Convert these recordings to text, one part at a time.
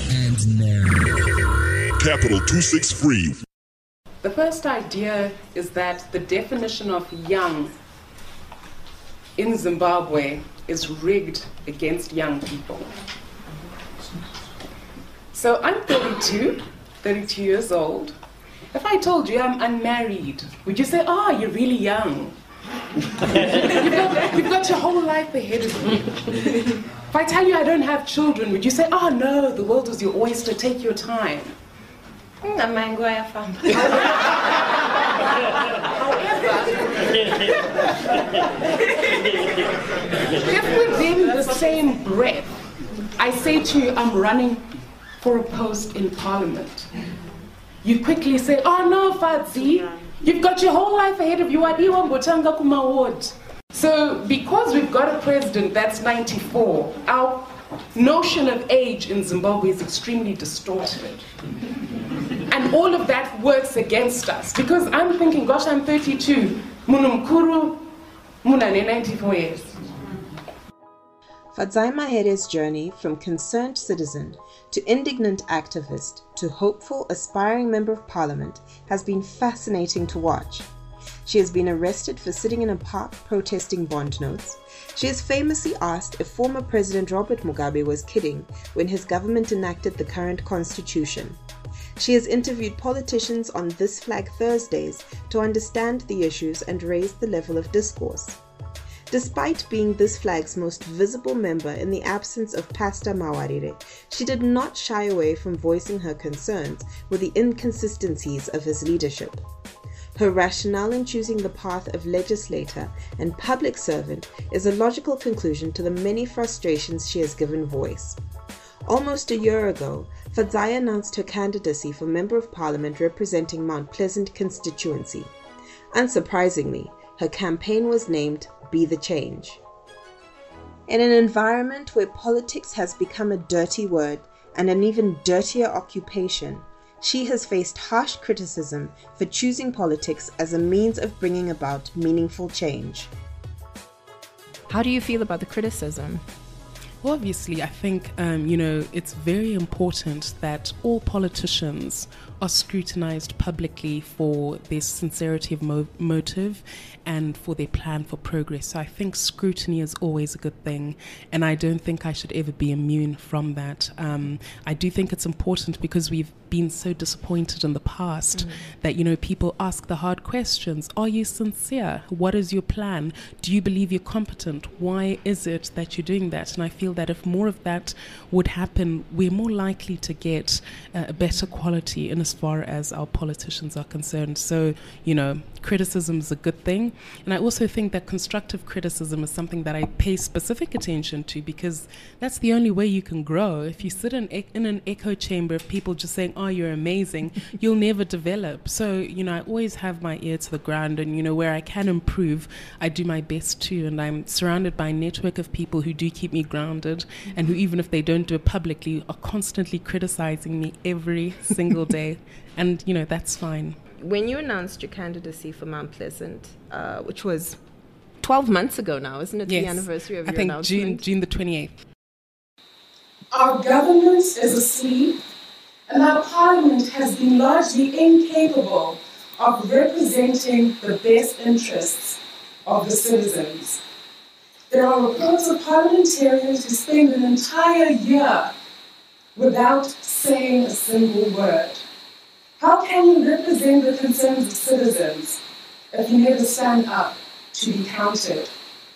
And now, Capital 263. The first idea is that the definition of young in Zimbabwe is rigged against young people. So I'm 32 years old. If I told you I'm unmarried, would you say, oh, you're really young? You've got your whole life ahead of you. If I tell you I don't have children, would you say, oh no, the world is your oyster, take your time? However, if within the same breath I say to you I'm running for a post in Parliament, you quickly say, oh no, Fadzi, you've got your whole life ahead of you. So because we've got a president that's 94, our notion of age in Zimbabwe is extremely distorted. And all of that works against us. Because I'm thinking, gosh, I'm 32. Munumkuru, munane 94 years. Fadzai Mahere's journey from concerned citizen to indignant activist to hopeful aspiring member of parliament has been fascinating to watch. She has been arrested for sitting in a park protesting bond notes. She has famously asked if former President Robert Mugabe was kidding when his government enacted the current constitution. She has interviewed politicians on This Flag Thursdays to understand the issues and raise the level of discourse. Despite being This Flag's most visible member in the absence of Pastor Mawarire, she did not shy away from voicing her concerns with the inconsistencies of his leadership. Her rationale in choosing the path of legislator and public servant is a logical conclusion to the many frustrations she has given voice. Almost a year ago, Fadzai announced her candidacy for Member of Parliament representing Mount Pleasant constituency. Unsurprisingly, her campaign was named Be the Change. In an environment where politics has become a dirty word and an even dirtier occupation, she has faced harsh criticism for choosing politics as a means of bringing about meaningful change. How do you feel about the criticism? Well, obviously, I think, it's very important that all politicians are scrutinized publicly for their sincerity of motive and for their plan for progress. So I think scrutiny is always a good thing, and I don't think I should ever be immune from that. I do think it's important because we've been so disappointed in the past that, people ask the hard questions. Are you sincere? What is your plan? Do you believe you're competent? Why is it that you're doing that? And I feel that if more of that would happen, we're more likely to get a better quality in as far as our politicians are concerned. So, criticism is a good thing. And I also think that constructive criticism is something that I pay specific attention to, because that's the only way you can grow. If you sit in an echo chamber of people just saying, oh, you're amazing, you'll never develop. So, I always have my ear to the ground, and, where I can improve, I do my best too. And I'm surrounded by a network of people who do keep me grounded and who, even if they don't do it publicly, are constantly criticizing me every single day. And, that's fine. When you announced your candidacy for Mount Pleasant, which was 12 months ago now, isn't it? Yes. The anniversary of your announcement? I think June the 28th. Our government is asleep, and our parliament has been largely incapable of representing the best interests of the citizens. There are reports of parliamentarians who spend an entire year without saying a single word. How can you represent the concerns of citizens if you never stand up to be counted?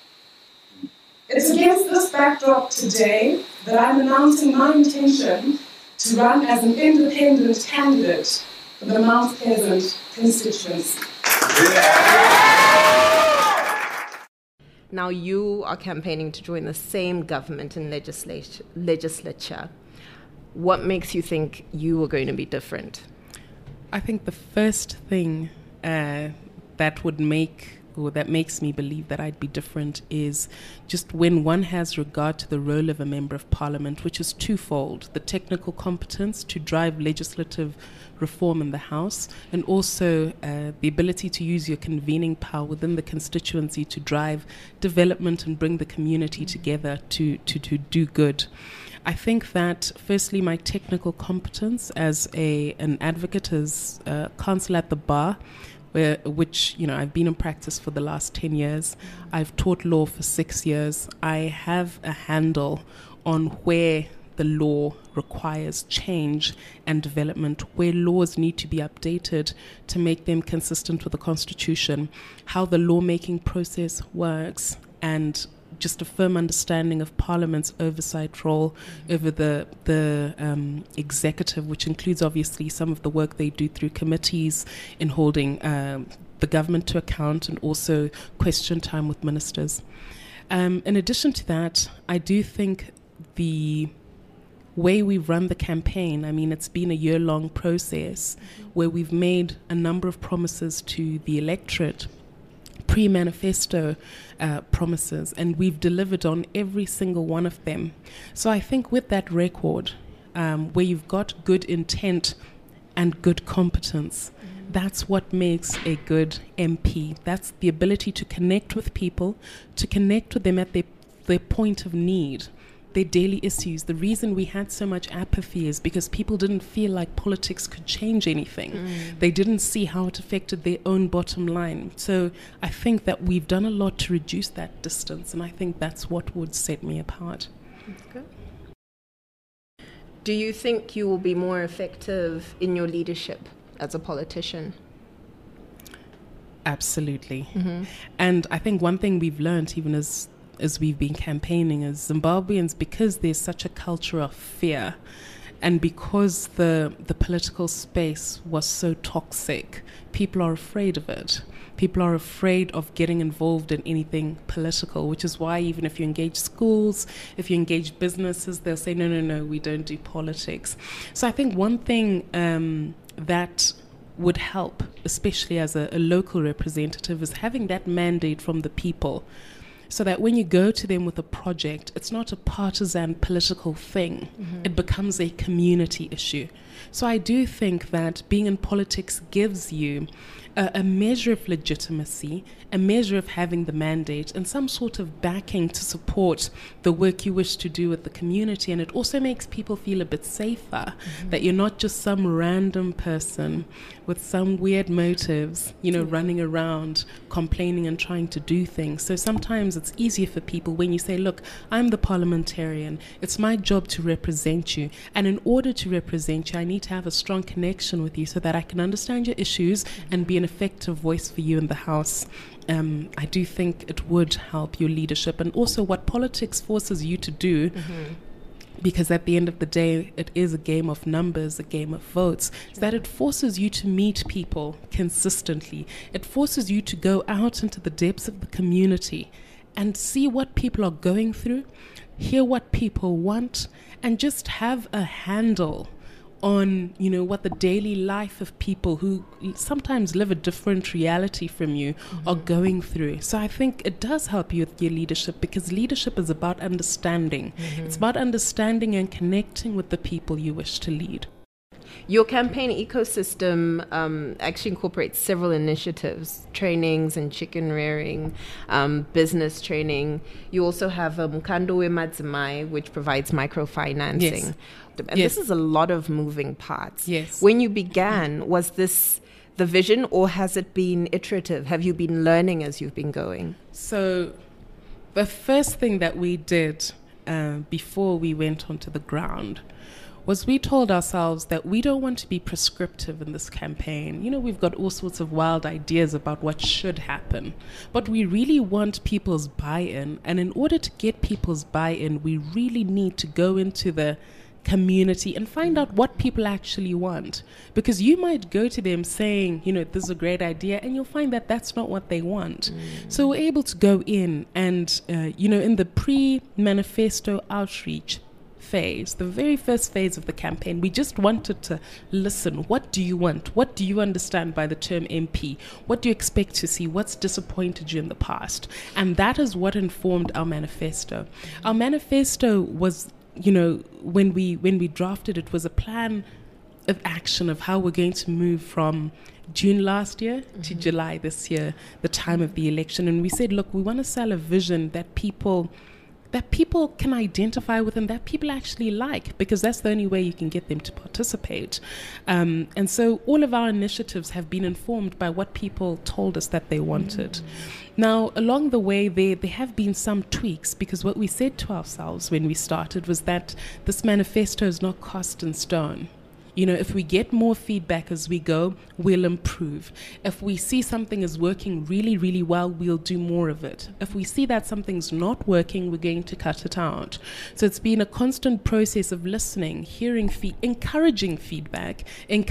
It's against this backdrop today that I'm announcing my intention to run as an independent candidate for the Mount Pleasant constituency. Now you are campaigning to join the same government and legislature. What makes you think you are going to be different? I think the first thing that would make or that makes me believe that I'd be different is just when one has regard to the role of a member of parliament, which is twofold: the technical competence to drive legislative reform in the House, and also the ability to use your convening power within the constituency to drive development and bring the community together to do good. I think that, firstly, my technical competence as an advocate, as counsel at the bar, which I've been in practice for the last 10 years. I've taught law for 6 years. I have a handle on where the law requires change and development, where laws need to be updated to make them consistent with the Constitution, how the lawmaking process works, and just a firm understanding of Parliament's oversight role over the executive, which includes obviously some of the work they do through committees in holding the government to account, and also question time with ministers. In addition to that, I do think the way we run the campaign, it's been a year-long process where we've made a number of promises to the electorate, pre-manifesto promises, and we've delivered on every single one of them. So I think with that record, where you've got good intent and good competence, that's what makes a good MP. That's the ability to connect with people, to connect with them at their point of need, their daily issues. The reason we had so much apathy is because people didn't feel like politics could change anything. They didn't see how it affected their own bottom line. So I think that we've done a lot to reduce that distance, and I think that's what would set me apart. Okay. Do you think you will be more effective in your leadership as a politician? Absolutely. And I think one thing we've learned, even as we've been campaigning, as Zimbabweans, because there's such a culture of fear, and because the political space was so toxic, people are afraid of it. People are afraid of getting involved in anything political, which is why even if you engage schools, if you engage businesses, they'll say, no, we don't do politics. So I think one thing that would help, especially as a local representative, is having that mandate from the people, so that when you go to them with a project, it's not a partisan political thing. It becomes a community issue. So I do think that being in politics gives you a measure of legitimacy, a measure of having the mandate, and some sort of backing to support the work you wish to do with the community. And it also makes people feel a bit safer, that you're not just some random person with some weird motives, running around complaining and trying to do things. So sometimes it's easier for people when you say, look, I'm the parliamentarian. It's my job to represent you. And in order to represent you, I need to have a strong connection with you so that I can understand your issues and be an effective voice for you in the House. I do think it would help your leadership, and also what politics forces you to do, because at the end of the day, it is a game of numbers, a game of votes, is that it forces you to meet people consistently. It forces you to go out into the depths of the community and see what people are going through, hear what people want, and just have a handle on, what the daily life of people who sometimes live a different reality from you are going through. So I think it does help you with your leadership, because leadership is about understanding. It's about understanding and connecting with the people you wish to lead. Your campaign ecosystem actually incorporates several initiatives, trainings and chicken rearing, business training. You also have Mukando we Madzimai, which provides microfinancing. Yes. And this is a lot of moving parts. Yes. When you began, was this the vision, or has it been iterative? Have you been learning as you've been going? So the first thing that we did before we went onto the ground was we told ourselves that we don't want to be prescriptive in this campaign. We've got all sorts of wild ideas about what should happen, but we really want people's buy-in. And in order to get people's buy-in, we really need to go into the community and find out what people actually want, because you might go to them saying, this is a great idea, and you'll find that that's not what they want. So we're able to go in and, in the pre-manifesto outreach phase, the very first phase of the campaign, we just wanted to listen. What do you want? What do you understand by the term MP? What do you expect to see? What's disappointed you in the past? And that is what informed our manifesto. Our manifesto was, when we drafted it, was a plan of action of how we're going to move from June last year to July this year, the time of the election. And we said, look, we want to sell a vision that people can identify with and that people actually like, because that's the only way you can get them to participate. And so all of our initiatives have been informed by what people told us that they wanted. Now, along the way, there have been some tweaks, because what we said to ourselves when we started was that this manifesto is not cast in stone. If we get more feedback as we go, we'll improve. If we see something is working really, really well, we'll do more of it. If we see that something's not working, we're going to cut it out. So it's been a constant process of listening, hearing, encouraging feedback,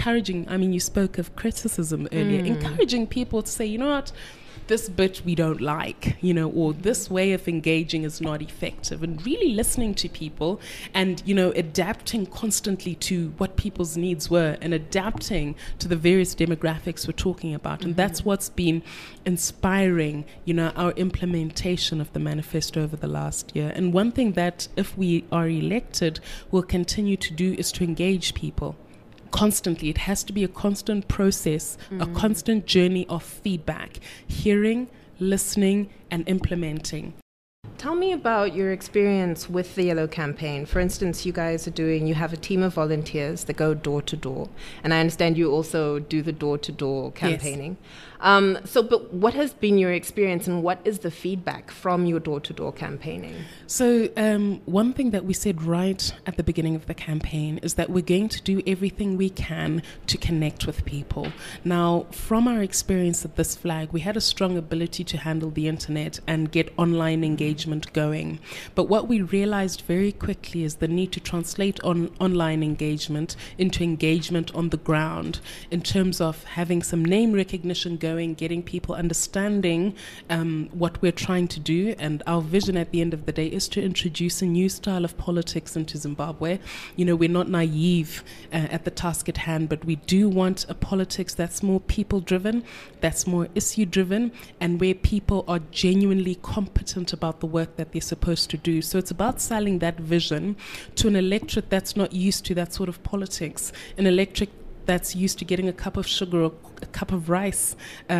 you spoke of criticism earlier, encouraging people to say, you know what, this bit we don't like, or this way of engaging is not effective, and really listening to people and, adapting constantly to what people's needs were and adapting to the various demographics we're talking about. And that's what's been inspiring, our implementation of the manifesto over the last year. And one thing that, if we are elected, we'll continue to do is to engage people. Constantly. It has to be a constant process, a constant journey of feedback, hearing, listening, and implementing. Tell me about your experience with the Yellow Campaign. For instance, you have a team of volunteers that go door to door. And I understand you also do the door to door campaigning. Yes. But what has been your experience and what is the feedback from your door to door campaigning? So one thing that we said right at the beginning of the campaign is that we're going to do everything we can to connect with people. Now, from our experience at This Flag, we had a strong ability to handle the internet and get online engagement going. But what we realized very quickly is the need to translate online engagement into engagement on the ground, in terms of having some name recognition going, getting people understanding what we're trying to do. And our vision at the end of the day is to introduce a new style of politics into Zimbabwe. We're not naive at the task at hand, but we do want a politics that's more people-driven, that's more issue-driven, and where people are genuinely competent about the work that they're supposed to do. So it's about selling that vision to an electorate that's not used to that sort of politics, an electorate that's used to getting a cup of sugar or a cup of rice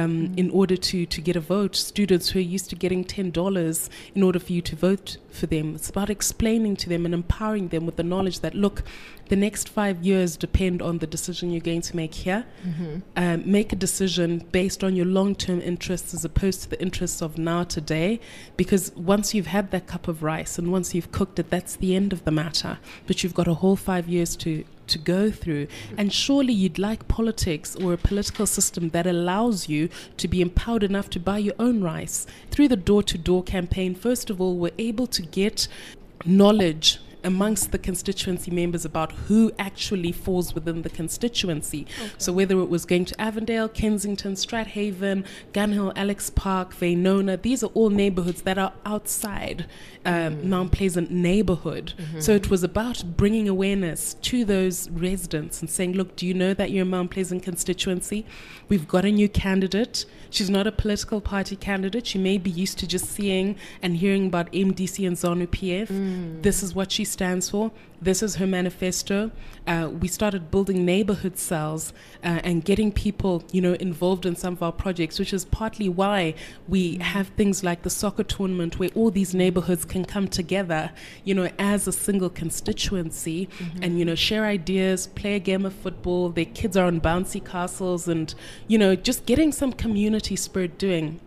in order to get a vote, students who are used to getting $10 in order for you to vote for them. It's about explaining to them and empowering them with the knowledge that, look, the next 5 years depend on the decision you're going to make here. Make a decision based on your long-term interests as opposed to the interests of now, today, because once you've had that cup of rice and once you've cooked it, that's the end of the matter. But you've got a whole 5 years to go through. And surely you'd like politics or a political system that allows you to be empowered enough to buy your own rice. Through the door-to-door campaign, first of all, we're able to get knowledge amongst the constituency members about who actually falls within the constituency. Okay. So whether it was going to Avondale, Kensington, Strathaven, Gun Hill, Alex Park, Vaynona, these are all neighborhoods that are outside Mount Pleasant neighborhood. So it was about bringing awareness to those residents and saying, look, do you know that you're in Mount Pleasant constituency? We've got a new candidate. She's not a political party candidate. She may be used to just seeing and hearing about MDC and ZANU-PF. This is what she stands for. This is her manifesto. We started building neighborhood cells and getting people, involved in some of our projects, which is partly why we have things like the soccer tournament where all these neighborhoods can come together, as a single constituency and, share ideas, play a game of football. Their kids are on bouncy castles and, just getting some community spirit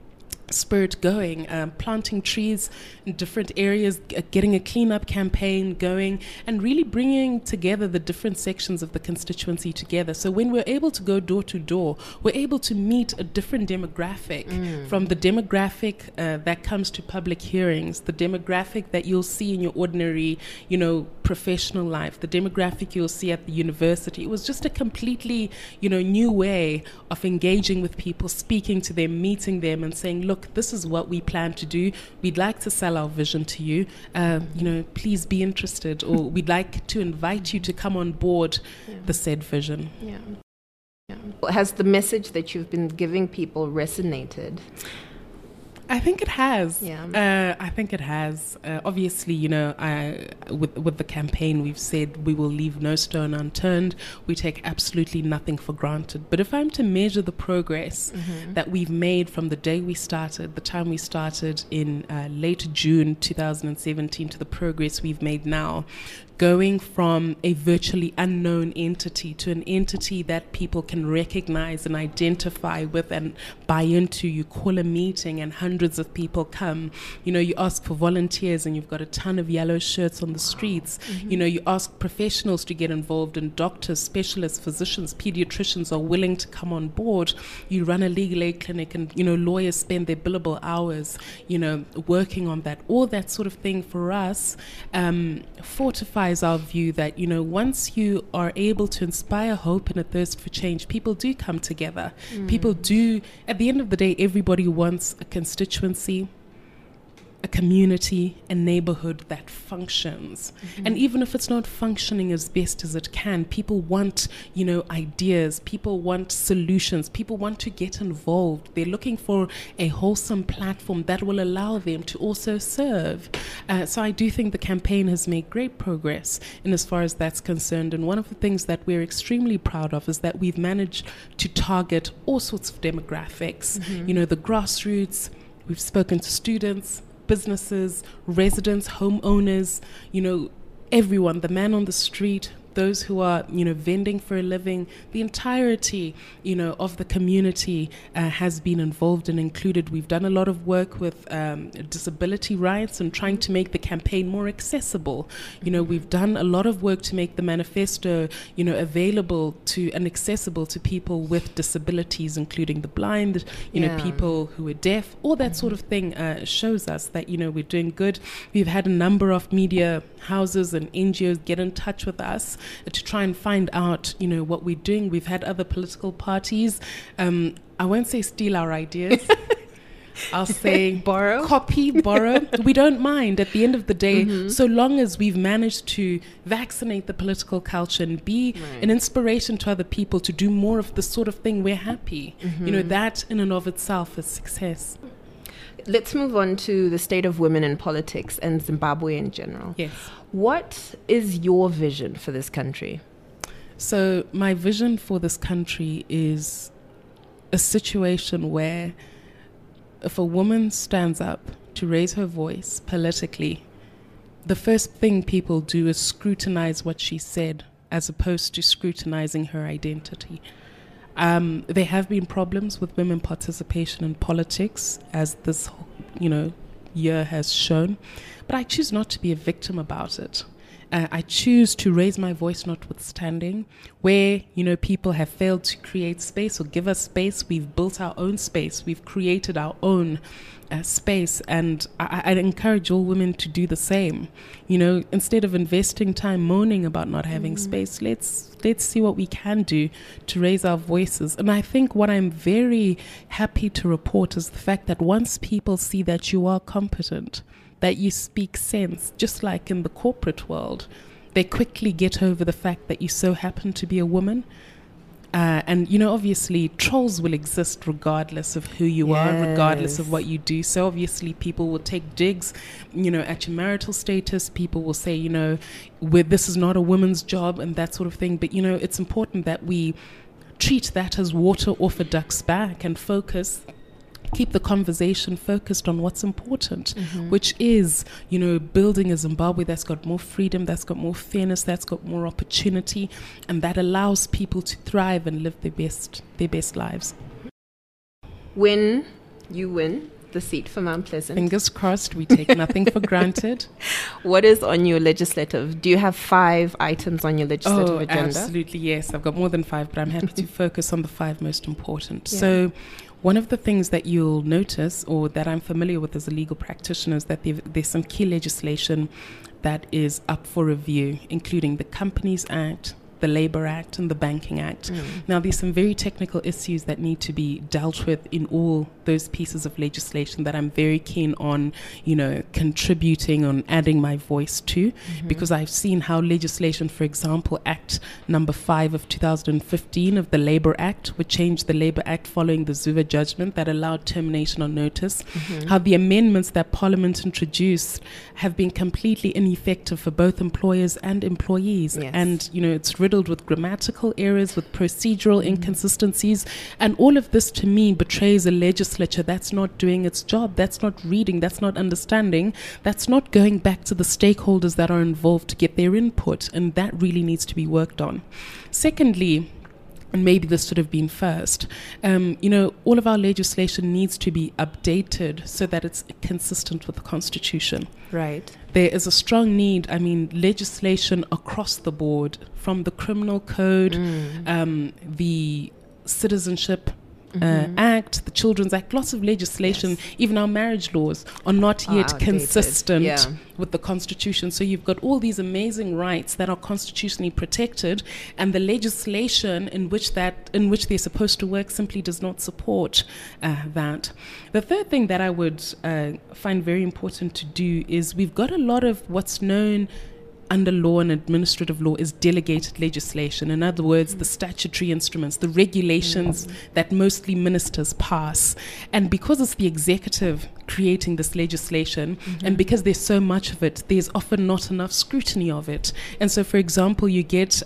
going, planting trees in different areas, getting a cleanup campaign going, and really bringing together the different sections of the constituency together. So when we're able to go door to door, we're able to meet a different demographic from the demographic that comes to public hearings, the demographic that you'll see in your ordinary, professional life, the demographic you'll see at the university. It was just a completely, new way of engaging with people, speaking to them, meeting them, and saying, look, look, this is what we plan to do. We'd like to sell our vision to you. Please be interested, or we'd like to invite you to come on board the said vision. Yeah. Has the message that you've been giving people resonated? I think it has. Yeah. I think it has. Obviously, with the campaign, we've said we will leave no stone unturned. We take absolutely nothing for granted. But if I'm to measure the progress that we've made from the day we started, the time we started in late June 2017, to the progress we've made now, going from a virtually unknown entity to an entity that people can recognize and identify with and buy into. You call a meeting and hundreds of people come. You ask for volunteers and you've got a ton of yellow shirts on the streets. You ask professionals to get involved, and doctors, specialists, physicians, pediatricians are willing to come on board. You run a legal aid clinic and, lawyers spend their billable hours, working on that. All that sort of thing for us fortifies our view that, once you are able to inspire hope and a thirst for change, people do come together. People do, at the end of the day, everybody wants a constituency, a community, a neighborhood that functions. And even if it's not functioning as best as it can, people want, ideas, people want solutions, people want to get involved. They're looking for a wholesome platform that will allow them to also serve. So I do think the campaign has made great progress in as far as that's concerned. And one of the things that we're extremely proud of is that we've managed to target all sorts of demographics. The grassroots, we've spoken to students, businesses, residents, homeowners, everyone, the man on the street, those who are, vending for a living, the entirety, of the community has been involved and included. We've done a lot of work with disability rights and trying to make the campaign more accessible. We've done a lot of work to make the manifesto, available to and accessible to people with disabilities, including the blind, people who are deaf. All that sort of thing shows us that, we're doing good. We've had a number of media houses and NGOs get in touch with us to try and find out, what we're doing. We've had other political parties, I won't say steal our ideas. I'll say borrow. We don't mind at the end of the day, so long as we've managed to vaccinate the political culture and be an inspiration to other people to do more of this sort of thing. We're happy. That in and of itself is success. Let's move on to the state of women in politics and Zimbabwe in general. Yes. What is your vision for this country? So my vision for this country is a situation where if a woman stands up to raise her voice politically, the first thing people do is scrutinize what she said as opposed to scrutinizing her identity. There have been problems with women participation in politics, as this, year has shown. But I choose not to be a victim about it. I choose to raise my voice notwithstanding. Where, people have failed to create space or give us space, we've built our own space. We've created our own space. And I'd encourage all women to do the same. Instead of investing time moaning about not having space, let's see what we can do to raise our voices. And I think what I'm very happy to report is the fact that once people see that you are competent, that you speak sense, just like in the corporate world, they quickly get over the fact that you so happen to be a woman. And, obviously, trolls will exist regardless of who you are, regardless of what you do. So, obviously, people will take digs, at your marital status. People will say, this is not a woman's job and that sort of thing. But, it's important that we treat that as water off a duck's back and focus. Keep the conversation focused on what's important, which is, building a Zimbabwe that's got more freedom, that's got more fairness, that's got more opportunity, and that allows people to thrive and live their best lives. When you win the seat for Mount Pleasant, fingers crossed, we take nothing for granted. What is on your legislative? Do you have 5 items on your legislative agenda? Absolutely, yes. I've got more than 5, but I'm happy to focus on the 5 most important. So one of the things that you'll notice, or that I'm familiar with as a legal practitioner, is that there's some key legislation that is up for review, including the Companies Act, the Labour Act and the Banking Act. Now, there's some very technical issues that need to be dealt with in all those pieces of legislation that I'm very keen on, contributing, on adding my voice to, because I've seen how legislation, for example, Act number 5 of 2015 of the Labour Act, which changed the Labour Act following the Zuva judgment that allowed termination on notice, how the amendments that Parliament introduced have been completely ineffective for both employers and employees. Yes. And, it's riddled with grammatical errors, with procedural inconsistencies. And all of this, to me, betrays a legislature that's not doing its job, that's not reading, that's not understanding, that's not going back to the stakeholders that are involved to get their input. And that really needs to be worked on. Secondly, and maybe this should have been first, all of our legislation needs to be updated so that it's consistent with the Constitution. Right. There is a strong need, legislation across the board, from the Criminal Code, the Citizenship Act, the Children's Act, lots of legislation, even our marriage laws are not yet outdated. consistent with the Constitution. So you've got all these amazing rights that are constitutionally protected, and the legislation in which they're supposed to work simply does not support that. The third thing that I would find very important to do is we've got a lot of what's known under law and administrative law is delegated legislation. In other words, the statutory instruments, the regulations that mostly ministers pass. And because it's the executive creating this legislation, and because there's so much of it, there's often not enough scrutiny of it. And so, for example, you get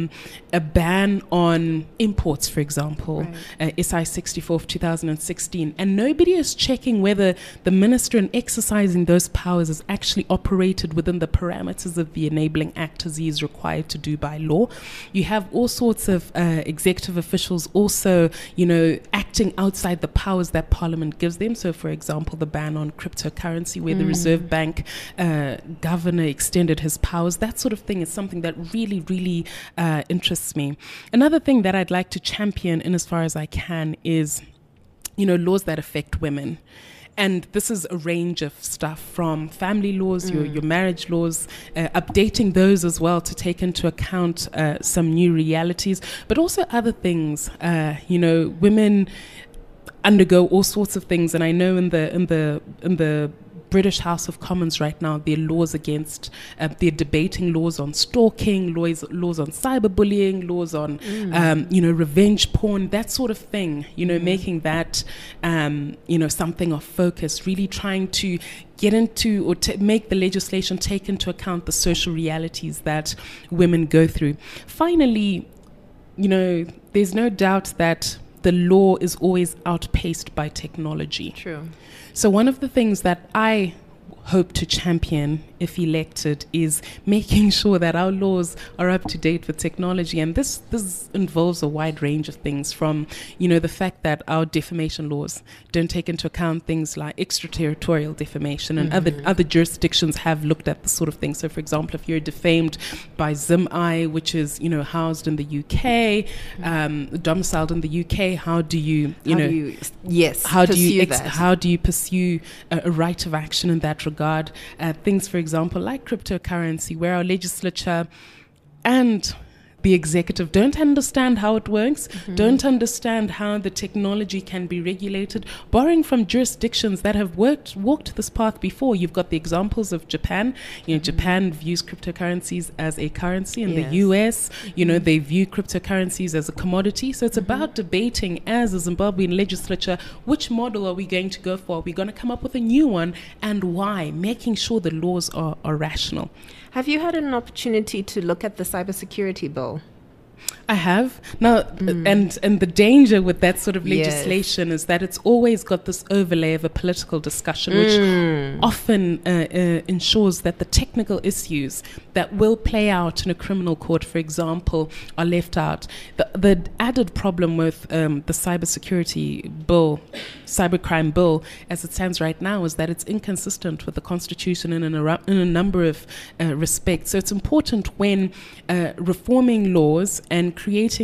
a ban on imports, for example, SI 64 of 2016, and nobody is checking whether the minister in exercising those powers is actually operated within the parameters of the Enabling Act as he is required to do by law. You have all sorts of executive officials also, acting outside the powers that Parliament gives them. So, for example, the ban on cryptocurrency, where the Reserve Bank governor extended his powers, that sort of thing is something that really, really interests me. Another thing that I'd like to champion in as far as I can is, laws that affect women. And this is a range of stuff, from family laws, your marriage laws, updating those as well to take into account some new realities, but also other things. Women undergo all sorts of things, and I know in the British House of Commons right now, there are laws against, they're debating laws on stalking, laws on cyberbullying, laws on, revenge porn, that sort of thing, making that, something of focus, really trying to get into or make the legislation take into account the social realities that women go through. Finally, there's no doubt that the law is always outpaced by technology. True. So one of the things that I hope to champion, if elected, is making sure that our laws are up to date with technology. And this involves a wide range of things, from, the fact that our defamation laws don't take into account things like extraterritorial defamation, and other jurisdictions have looked at this sort of thing. So, for example, if you're defamed by ZimEye, which is, housed in the UK, domiciled in the UK, how do you pursue a right of action in that regard? Things, for example, like cryptocurrency, where our legislature and the executive don't understand how it works, don't understand how the technology can be regulated, borrowing from jurisdictions that have walked this path before. You've got the examples of Japan. Japan views cryptocurrencies as a currency. In the US, they view cryptocurrencies as a commodity. So it's about debating, as a Zimbabwean legislature, which model are we going to go for? Are we going to come up with a new one, and why? Making sure the laws are rational. Have you had an opportunity to look at the cybersecurity bill? I have. Now, and the danger with that sort of legislation is that it's always got this overlay of a political discussion, which often ensures that the technical issues that will play out in a criminal court, for example, are left out. The added problem with the cybersecurity bill, cybercrime bill, as it stands right now, is that it's inconsistent with the Constitution in a number of respects. So it's important when reforming laws and creating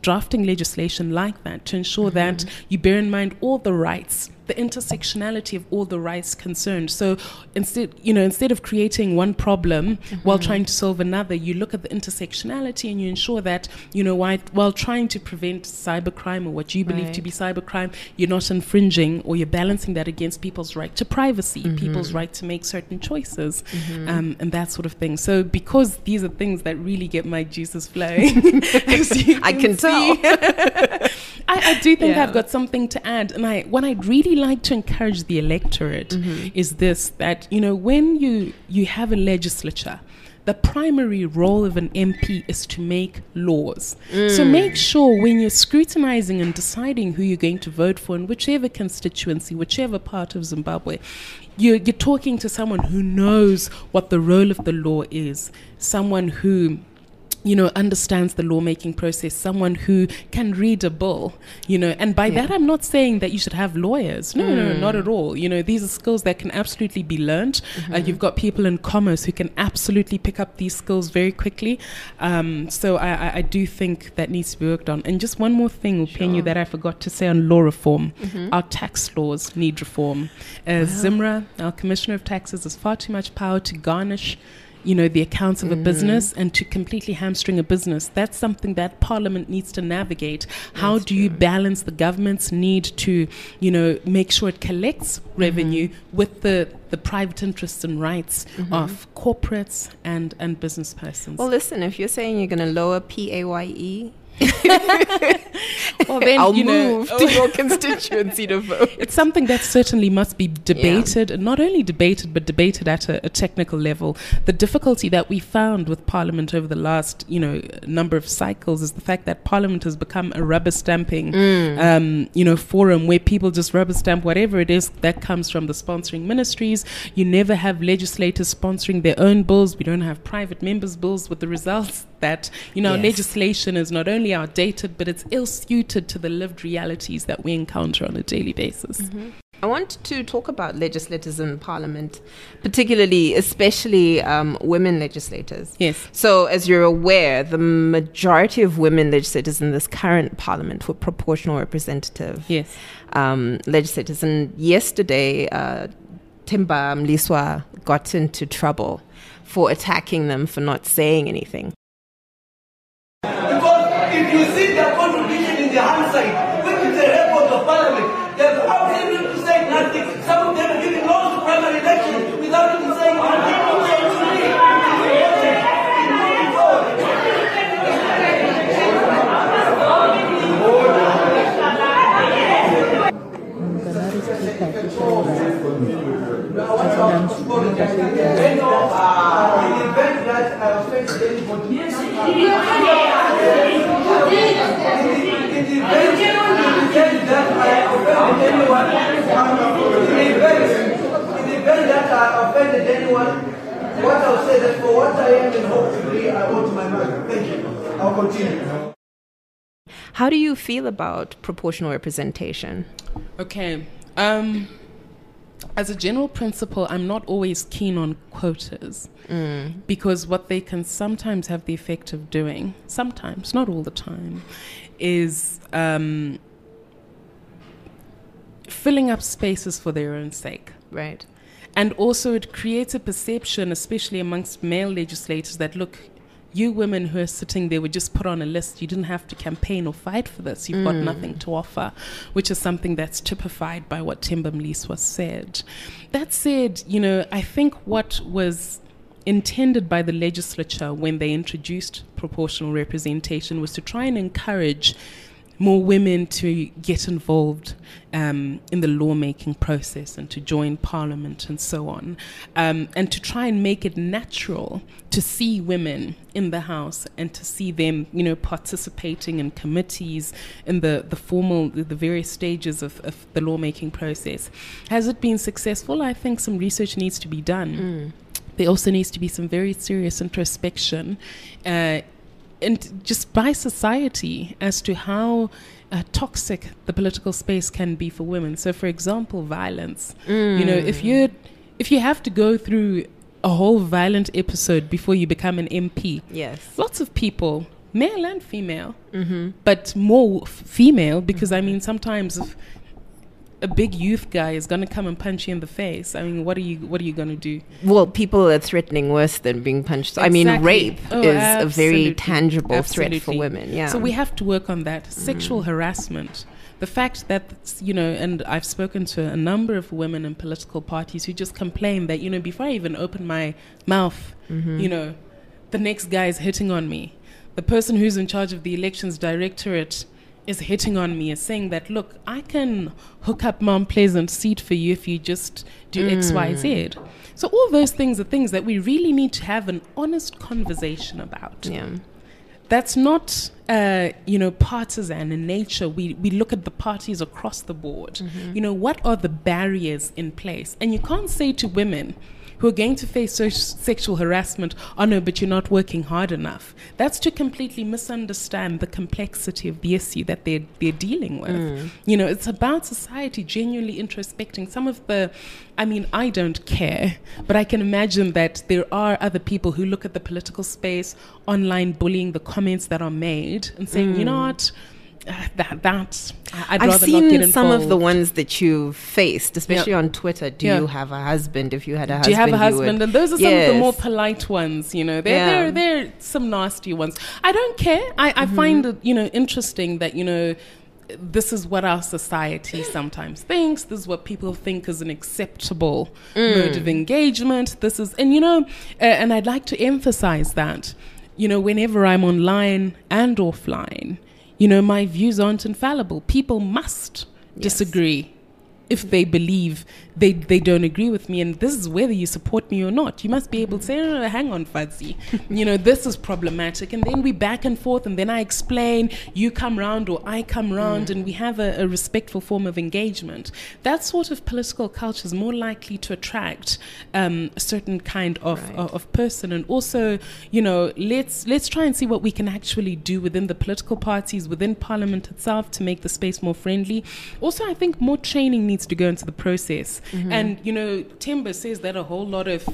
drafting legislation like that to ensure that you bear in mind all the rights, the intersectionality of all the rights concerned. So instead of creating one problem while trying to solve another, you look at the intersectionality and you ensure that, while trying to prevent cybercrime or what you believe to be cybercrime, you're not infringing, or you're balancing that against people's right to privacy, people's right to make certain choices, and that sort of thing. So because these are things that really get my juices flowing, I can tell. I do think I've got something to add. And what I'd really like to encourage the electorate is this, that, when you have a legislature, the primary role of an MP is to make laws. So make sure when you're scrutinizing and deciding who you're going to vote for in whichever constituency, whichever part of Zimbabwe, you're talking to someone who knows what the role of the law is, someone who understands the lawmaking process, someone who can read a bill, and by that I'm not saying that you should have lawyers. No, not at all. These are skills that can absolutely be learned. You've got people in commerce who can absolutely pick up these skills very quickly. So I do think that needs to be worked on. And just one more thing, Upenyu, that I forgot to say on law reform. Our tax laws need reform. Zimra, our Commissioner of Taxes, has far too much power to garnish the accounts of a business and to completely hamstring a business. That's something that Parliament needs to navigate. How do you balance the government's need to, make sure it collects revenue with the private interests and rights of corporates and business persons? Well, listen, if you're saying you're going to lower PAYE, well, then, I'll move to your constituency to vote. It's something that certainly must be debated, and not only debated, but debated at a technical level. The difficulty that we found with Parliament over the last, number of cycles is the fact that Parliament has become a rubber stamping, forum where people just rubber stamp whatever it is that comes from the sponsoring ministries. You never have legislators sponsoring their own bills. We don't have private members' bills, with the results that, legislation is not only outdated, but it's ill-suited to the lived realities that we encounter on a daily basis. I want to talk about legislators in Parliament, especially women legislators. Yes. So, as you're aware, the majority of women legislators in this current Parliament were proportional representative legislators. And yesterday, Themba Mliswa got into trouble for attacking them for not saying anything. Because if you see their contribution in the hindsight, which is the record of Parliament, they're absolutely to say nothing. Some of them are giving laws to primary elections without even saying anything. What I'll say that for what I am and hope to be, I owe to my mother. Thank you. I'll continue. How do you feel about proportional representation? Okay. As a general principle, I'm not always keen on quotas because what they can sometimes have the effect of doing, sometimes, not all the time, is filling up spaces for their own sake. Right. And also it creates a perception, especially amongst male legislators, that, look, you women who are sitting there were just put on a list. You didn't have to campaign or fight for this. You've got nothing to offer, which is something that's typified by what Themba Mliswa said. That said, I think what was intended by the legislature when they introduced proportional representation was to try and encourage more women to get involved in the lawmaking process and to join Parliament and so on, and to try and make it natural to see women in the House and to see them, participating in committees, in the various stages of the lawmaking process. Has it been successful? I think some research needs to be done. There also needs to be some very serious introspection and just by society as to how toxic the political space can be for women. So, for example, violence. If you have to go through a whole violent episode before you become an MP, yes, lots of people male and female, but more female, because I mean, sometimes if a big youth guy is going to come and punch you in the face, I mean, what are you going to do? Well, people are threatening worse than being punched. I mean, rape is a very tangible threat for women. Yeah. So we have to work on that. Sexual harassment. The fact that, you know, and I've spoken to a number of women in political parties who just complain that, you know, before I even open my mouth, you know, the next guy is hitting on me. The person who's in charge of the elections directorate is hitting on me, is saying that, look, I can hook up Mount Pleasant seat for you if you just do X, Y, Z. So all those things are things that we really need to have an honest conversation about. Yeah. That's not, you know, partisan in nature. We look at the parties across the board. You know, what are the barriers in place? And you can't say to women who are going to face sexual harassment, oh no, but you're not working hard enough. That's to completely misunderstand the complexity of the issue that they're dealing with. You know, it's about society genuinely introspecting some of the, I mean, I don't care, but I can imagine that there are other people who look at the political space, online bullying, the comments that are made and saying, you know what, I'd I've rather seen not get involved. some of the ones that you've faced, especially on Twitter. Do you have a husband? If you had a husband, do you have a husband? And those are some of the more polite ones, you know. There are some nasty ones. I don't care. I find it, you know, interesting that, you know, this is what our society sometimes thinks. This is what people think is an acceptable mode of engagement. This is, and you know, and I'd like to emphasize that, you know, whenever I'm online and offline, you know, my views aren't infallible. People must disagree if they believe they don't agree with me, and this is whether you support me or not. You must be able to say, no, hang on, Fuzzy, you know, this is problematic, and then we back and forth, and then I explain, you come round or I come round, and we have a respectful form of engagement. That sort of political culture is more likely to attract a certain kind of person. And also, you know, let's try and see what we can actually do within the political parties, within Parliament itself, to make the space more friendly. Also, I think more training needs to go into the process. And, you know, Temba says that a whole lot of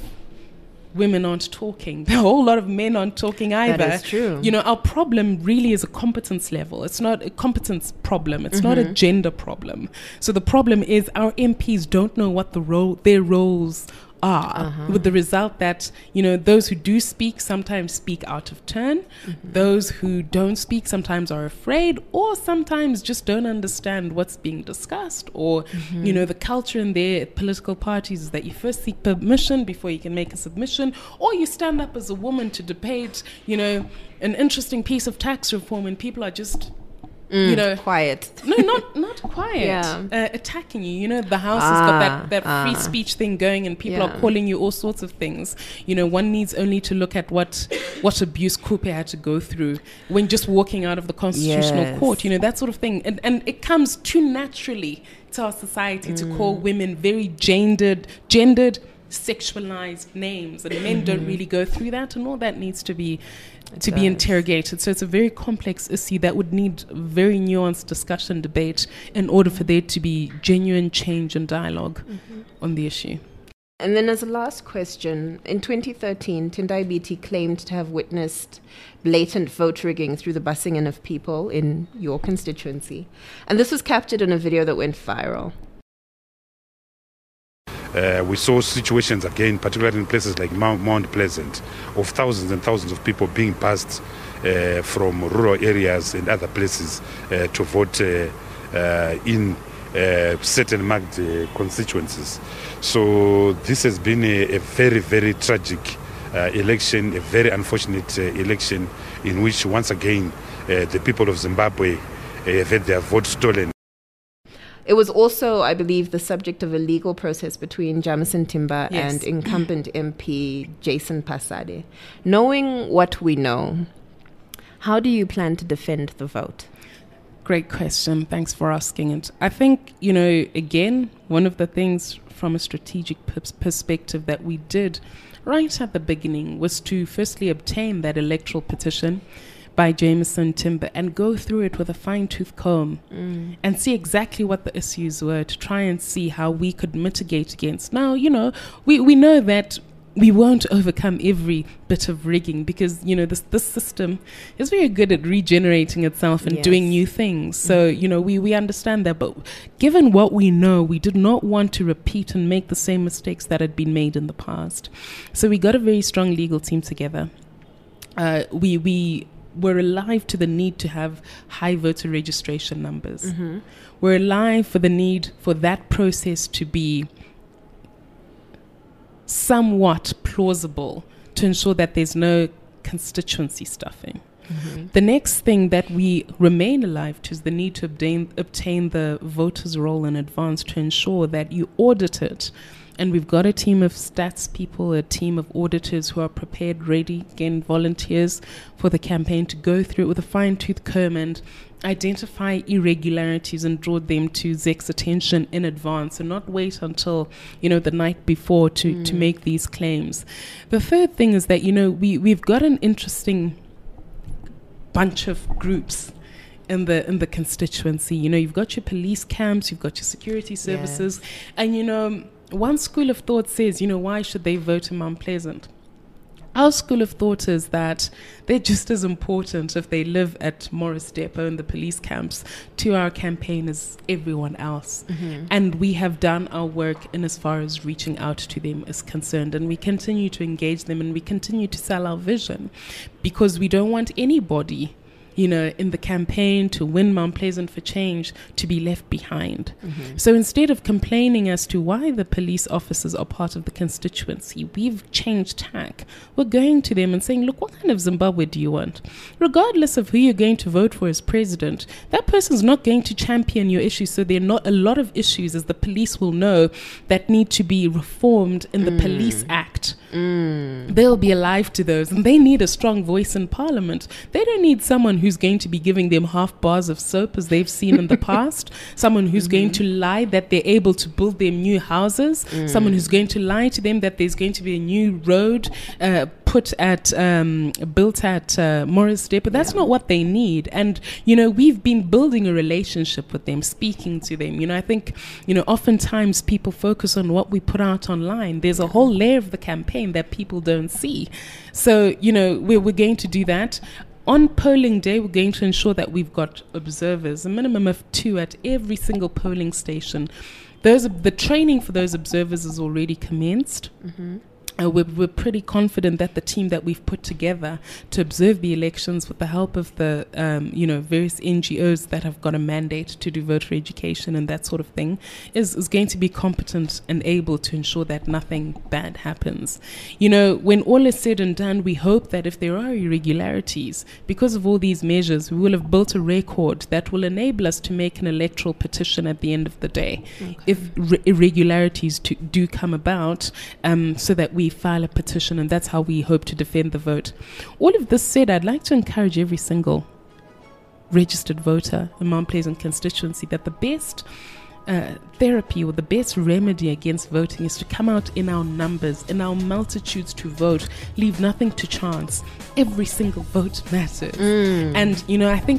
women aren't talking. A whole lot of men aren't talking either. That is true. You know, our problem really is a competence level. It's not a competence problem. It's not a gender problem. So the problem is our MPs don't know what their roles are, with the result that, you know, those who do speak sometimes speak out of turn. Those who don't speak sometimes are afraid, or sometimes just don't understand what's being discussed, or you know, the culture in their political parties is that you first seek permission before you can make a submission, or you stand up as a woman to debate, you know, an interesting piece of tax reform, and people are just you know, quiet. No, not quiet. Attacking you. You know, the House has got that free speech thing going, and people are calling you all sorts of things. You know, one needs only to look at what abuse Coupe had to go through when just walking out of the Constitutional Court. You know, that sort of thing. And it comes too naturally to our society to call women very gendered, sexualized names, and men don't really go through that, and all that needs to be interrogated. So it's a very complex issue that would need very nuanced discussion, debate, in order for there to be genuine change and dialogue on the issue. And then as a last question, in 2013, Tendai Biti claimed to have witnessed blatant vote rigging through the busing in of people in your constituency. And this was captured in a video that went viral. We saw situations again, particularly in places like Mount Pleasant, of thousands and thousands of people being bussed from rural areas and other places to vote in certain marked constituencies. So this has been a very, very tragic election, a very unfortunate election in which, once again, the people of Zimbabwe have had their vote stolen. It was also, I believe, the subject of a legal process between Jamison Timber and incumbent MP Jason Pasade. Knowing what we know, how do you plan to defend the vote? Great question. Thanks for asking it. I think, you know, again, one of the things from a strategic perspective that we did right at the beginning was to firstly obtain that electoral petition by Jamison Timber and go through it with a fine-tooth comb and see exactly what the issues were, to try and see how we could mitigate against. Now, you know, we know that we won't overcome every bit of rigging, because this system is very good at regenerating itself and doing new things. So we understand that, but given what we know, we did not want to repeat and make the same mistakes that had been made in the past. So we got a very strong legal team together. We were alive to the need to have high voter registration numbers. Mm-hmm. We're alive for the need for that process to be somewhat plausible, to ensure that there's no constituency stuffing. Mm-hmm. The next thing that we remain alive to is the need to obtain the voters' roll in advance, to ensure that you audit it. And we've got a team of stats people, a team of auditors who are prepared, ready, again, volunteers for the campaign, to go through it with a fine-tooth comb and identify irregularities and draw them to ZEC's attention in advance, and not wait until the night before to make these claims. The third thing is that we've got an interesting bunch of groups in the constituency. You've got your police camps, you've got your security services, and one school of thought says, why should they vote in Mount Pleasant? Our school of thought is that they're just as important if they live at Morris Depot in the police camps to our campaign as everyone else. Mm-hmm. And we have done our work in as far as reaching out to them is concerned. And we continue to engage them, and we continue to sell our vision, because we don't want anybody in the campaign to win Mount Pleasant for Change to be left behind. Mm-hmm. So instead of complaining as to why the police officers are part of the constituency, we've changed tack. We're going to them and saying, look, what kind of Zimbabwe do you want? Regardless of who you're going to vote for as president, that person's not going to champion your issues. So there are not a lot of issues, as the police will know, that need to be reformed in the Police Act. They'll be alive to those, and they need a strong voice in Parliament. They don't need someone who's going to be giving them half bars of soap, as they've seen in the past, someone who's going to lie that they're able to build them new houses, someone who's going to lie to them that there's going to be a new road built at Morris Depot. That's not what they need. And we've been building a relationship with them, speaking to them. I think oftentimes people focus on what we put out online. There's a whole layer of the campaign that people don't see. So we're going to do that. On polling day, we're going to ensure that we've got observers, a minimum of 2 at every single polling station. The training for those observers is already commenced. Mm-hmm. We're pretty confident that the team that we've put together to observe the elections, with the help of the various NGOs that have got a mandate to do voter education and that sort of thing, is going to be competent and able to ensure that nothing bad happens. When all is said and done, we hope that if there are irregularities, because of all these measures, we will have built a record that will enable us to make an electoral petition at the end of the day. Okay. If irregularities do come about, so that we file a petition, and that's how we hope to defend the vote. All of this said, I'd like to encourage every single registered voter in Mount Pleasant constituency that the best therapy or the best remedy against voting is to come out in our numbers, in our multitudes to vote. Leave nothing to chance. Every single vote matters. And I think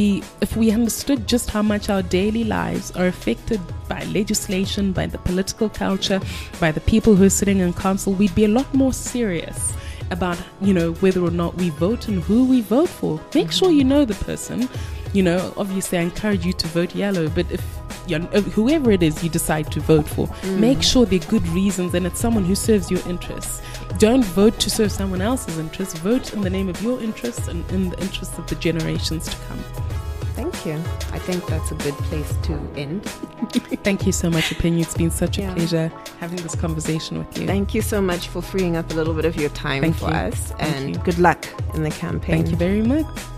if we understood just how much our daily lives are affected by legislation, by the political culture, by the people who are sitting in council, we'd be a lot more serious about whether or not we vote and who we vote for. Make sure you know the person. Obviously I encourage you to vote yellow, but if whoever it is you decide to vote for, make sure they're good reasons and it's someone who serves your interests. Don't vote to serve someone else's interests. Vote in the name of your interests and in the interests of the generations to come. Thank you. I think that's a good place to end. Thank you so much, Opinion. It's been such a pleasure having this conversation with you. Thank you so much for freeing up a little bit of your time for us. And good luck in the campaign. Thank you very much.